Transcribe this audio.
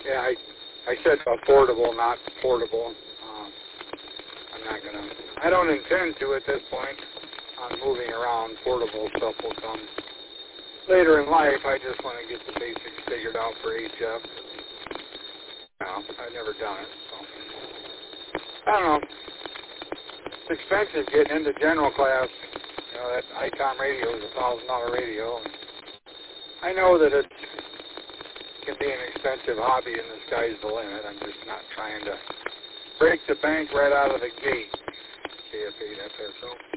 Yeah, I said affordable, not portable. I'm not gonna. I don't intend to at this point on moving around. Portable stuff will come later in life. I just want to get the basics figured out for HF. I've never done it, so I don't know. It's expensive getting into general class. That ICOM radio is a $1,000 radio. I know that it can be an expensive hobby, and the sky's the limit. I'm just not trying to break the bank right out of the gate. KF8 FSO.